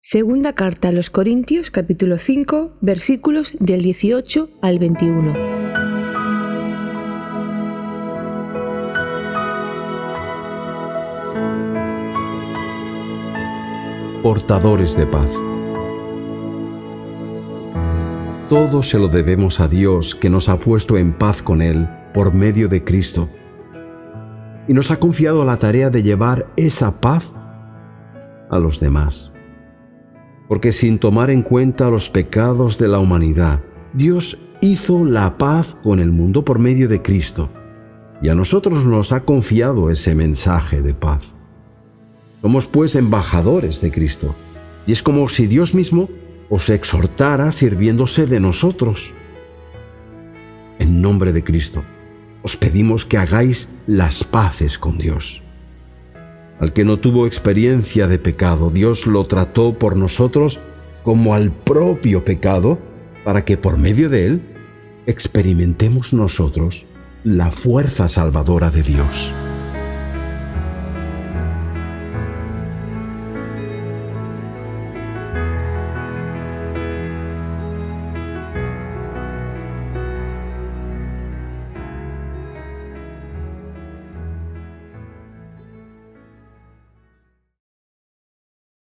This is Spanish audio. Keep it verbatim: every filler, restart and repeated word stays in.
Segunda carta a los Corintios, capítulo cinco, versículos del dieciocho al veintiuno. Portadores de paz. Todo se lo debemos a Dios, que nos ha puesto en paz con Él por medio de Cristo, y nos ha confiado la tarea de llevar esa paz a los demás. Porque sin tomar en cuenta los pecados de la humanidad, Dios hizo la paz con el mundo por medio de Cristo, y a nosotros nos ha confiado ese mensaje de paz. Somos pues embajadores de Cristo, y es como si Dios mismo os exhortara sirviéndose de nosotros. En nombre de Cristo, os pedimos que hagáis las paces con Dios. Al que no tuvo experiencia de pecado, Dios lo trató por nosotros como al propio pecado, para que por medio de él experimentemos nosotros la fuerza salvadora de Dios.